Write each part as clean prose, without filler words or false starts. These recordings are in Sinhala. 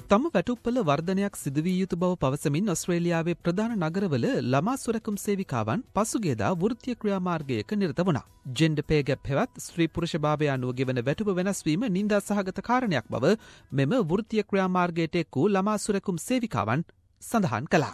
තම වැටුප්පල වර්ධනයක් සිදුවිය යුතු බව පවසමින් ඔස්ට්‍රේලියාවේ ප්‍රධාන නගරවල ළමා සුරැකුම් සේවිකාවන් පසුගියදා වෘත්තීය ක්‍රියාමාර්ගයක නිරත වුණා. ජෙන්ඩර් පේ ගැප් හෙවත් ස්ත්‍රී පුරුෂ භාවය අනුව ගෙවන වැටුප වෙනස් වීම නින්දා සහගත කාරණයක් බව මෙම වෘත්තීය ක්‍රියාමාර්ගයට එක් වූ ළමා සුරැකුම් සේවිකාවන් සඳහන් කළා.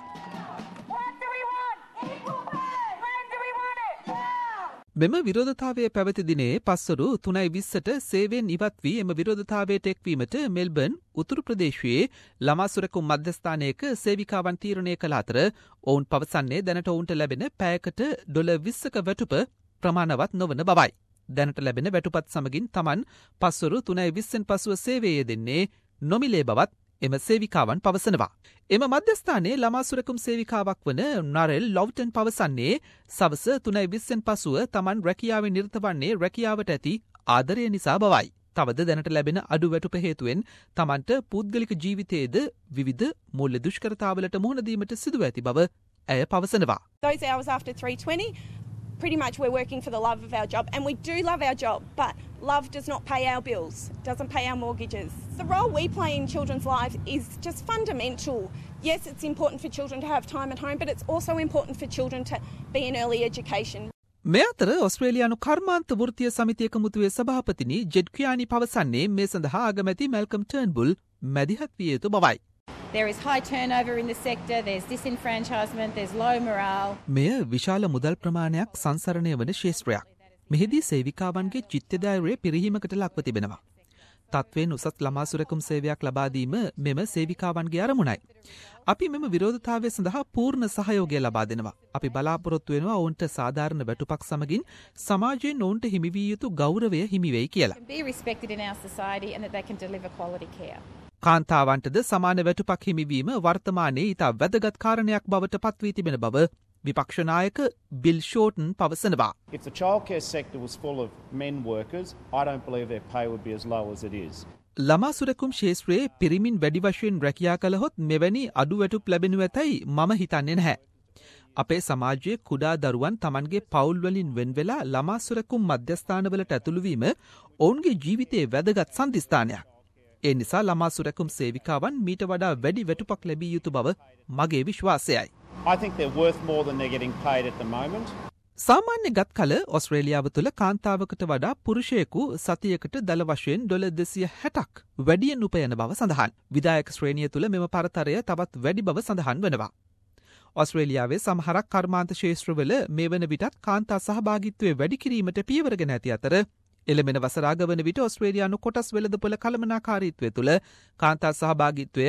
මෙම විරෝධතාවය පැවති දිනේ පස්වරු 3:20ට සේවයෙන් ඉවත් වී එම විරෝධතාවයට එක්වීමට මෙල්බර්න් උතුරු ප්‍රදේශයේ ළමා සුරැකුම් මධ්‍යස්ථානයක සේවිකාවන් තීරණය කළ අතර ඔවුන් පවසන්නේ දැනට ඔවුන්ට ලැබෙන පැයකට $20ක වැටුප ප්‍රමාණවත් නොවන බවයි. දැනට ලැබෙන වැටුපත් සමගින් Taman පස්වරු 3:20න් පසුව සේවය දෙන්නේ නොමිලේ බවත් එම සේවිකාවන් පවසනවා. එම මධ්‍යස්ථානයේ ළමා සුරැකුම් සේවිකාවක් වන නරෙල් ලොව්ටන් පවසන්නේ සවස 3:20න් පසුව Taman රැකියාවේ නිරත වන්නේ රැකියාවට ඇති ආදරය නිසා බවයි. තවද දැනට ලැබෙන අඩු වැටුප හේතුවෙන් Tamanට පුද්ගලික ජීවිතයේද විවිධ මූල්‍ය දුෂ්කරතාවලට මුහුණ දීමට සිදුව ඇති බව ඇය පවසනවා. Those hours after 3:20, pretty much we're working for the love of our job, and we do love our job, but love does not pay our bills, doesn't pay our mortgages. The role we play in children's lives is just fundamental. Yes, it's important for children to have time at home, but it's also important for children to be in early education. මේ අතර ඔස්ට්‍රේලියානු කර්මාන්ත වෘත්තීය සමිතියක මුතුවේ සභාපතිනි ජෙඩ් කියානි පවසන්නේ මේ සඳහා අගමැති මැල්කම් ටර්න්බුල් මැදිහත් විය යුතු බවයි. There is high turnover in the sector, there's disenfranchisement, there's low morale. මෙය විශාල මුදල් ප්‍රමාණයක් සංසරණය වන ක්ෂේත්‍රයක්. මෙහිදී සේවිකාවන්ගේ චිත්තධෛර්යය පිරිහීමකට ලක්ව තිබෙනවා. තත්ත්වයෙන් උසස් ළමා සුරැකුම් සේවයක් ලබා දීම මෙම සේවිකාවන්ගේ අරමුණයි. අපි මෙම විරෝධතාවය සඳහා පූර්ණ සහයෝගය ලබා දෙනවා. අපි බලාපොරොත්තු වෙනවා ඔවුන්ට සාධාරණ වැටුපක් සමගින් සමාජයෙන් ඔවුන්ට හිමි විය යුතු ගෞරවය හිමි වෙයි කියලා. Be respected in our society and that they can deliver quality care. කාන්තාවන්ටද සමාන වැටුපක් හිමිවීම වර්තමානයේ ඉතා වැදගත් කාරණයක් බවට පත්වී තිබෙන බව විපක්ෂ නායක බිල් ෂෝටන් පවසනවා. If the childcare sector was full of men workers, I don't believe their pay would be as low as it is. ළමා සුරැකුම් ක්ෂේත්‍රයේ පිරිමින් වැඩි වශයෙන් රැකියා කළහොත් මෙවැනි අඩු වැටුප් ලැබෙනු ඇතැයි මම හිතන්නේ නැහැ. අපේ සමාජයේ කුඩා දරුවන් Tamanගේ පවුල් වලින් වෙන් වෙලා ළමා සුරැකුම් මධ්‍යස්ථානවලට ඇතුළු වීම ඔවුන්ගේ ජීවිතයේ වැදගත් සම්දිස්ථානයක්. ඒ නිසා ළමා සුරැකුම් සේවිකාවන් මීට වඩා වැඩි වැටුපක් ලැබිය යුතු බව මගේ විශ්වාසයයි. I think they're worth more than they're getting paid at the moment. සාමාන්‍ය ගත් කල ඔස්ට්‍රේලියාව තුළ කාන්තාවකට වඩා පුරුෂයෙකු සතියකට දල වශයෙන් $260ක් වැඩියෙන් උපයන බව සඳහන්. විධායක ශ්‍රේණිය තුළ මෙම පරතරය තවත් වැඩි බව සඳහන් වනවා. ඔස්ට්‍රේලියාවේ සමහරක් කර්මාන්ත ක්ෂේත්‍රවල මේ වන විටත් කාන්තා සහභාගීත්වය වැඩි කිරීමට පියවරගෙන ඇති අතර එළමෙන වසරාගවන විට ඔස්ට්‍රේලියානු කොටස් වෙළඳපොළ කළමනාකාරීත්වය තුළ කාන්තා සහභාගීත්වය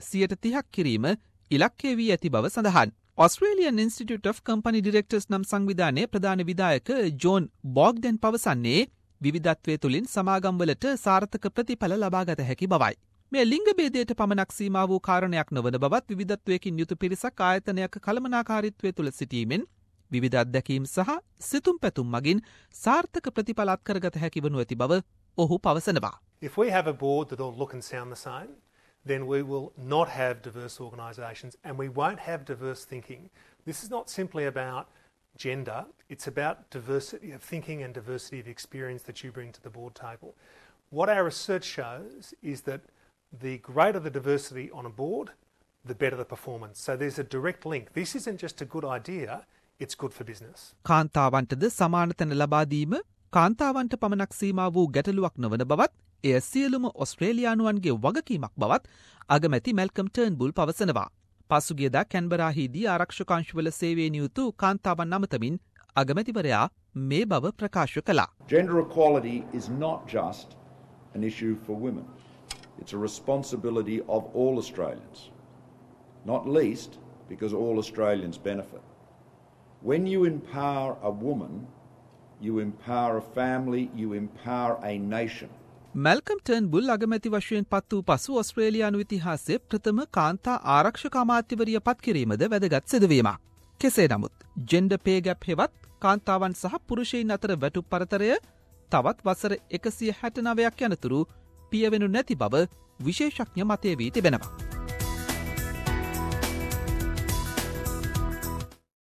30% කිරීම ඉලක්කය වී ඇති බව සඳහන්. Australian Institute of Company Directors නම් සංවිධානයේ ප්‍රධාන විධායක ජෝන් බොග්ඩන් පවසන්නේ විවිධත්වය තුළින් සමාගම්වලට සාර්ථක ප්‍රතිඵල ලබාගත හැකි බවයි. මේ ලිංග භේදයට පමණක් සීමා වූ කාරණයක් නොවන බවත් විවිධත්වයකින් යුතු පිරිසක් ආයතනයක කළමනාකාරීත්වය තුළ සිටීමෙන් විවිධ අත්දැකීම් සහ සිතුම් පැතුම් මගින් සාර්ථක ප්‍රතිඵල අත්කරගත හැකි වනු ඇති බව ඔහු පවසනවා. If we have a board that all look and sound the same, then we will not have diverse organisations and we won't have diverse thinking. This is not simply about gender, it's about diversity of thinking and diversity of experience that you bring to the board table. What our research shows is that the greater the diversity on a board, the better the performance. So there's a direct link. This isn't just a good idea, it's good for business. කාන්තාවන්ටද සමානතන ලබා දීම කාන්තාවන්ට පමණක් සීමා වූ ගැටලුවක් නොවන බවත් එය සියලුම ඔස්ට්‍රේලියානුවන්ගේ වගකීමක් බවත් අගමැති මැල්කම් ටර්න්බුල් පවසනවා. පසුගියදා කැන්බරාහිදී ආරක්ෂකාංශවල සේවයේ නියුතු කාන්තාවන් අමතමින් අගමැතිවරයා මේ බව ප්‍රකාශ කළා. Gender equality is not just an issue for women. It's a responsibility of all Australians. Not least because all Australians benefit. When you empower a woman, you empower a family, you empower a nation. Malcolm Turnbull අගමැති වශයෙන් පත් වූ පසු ඔස්ට්‍රේලියානු ඉතිහාසයේ ප්‍රථම කාන්තා ආරක්ෂක අමාත්‍යවරිය පත් කිරීමද වැදගත් සිදුවීමක්. කෙසේ නමුත් ජෙන්ඩර් පේ ගැප් හෙවත් කාන්තාවන් සහ පුරුෂයින් අතර වැටුප් පරතරය තවත් වසර 169ක් යනතුරු පියවෙනු නැති බව විශේෂඥ මතය වී තිබෙනවා.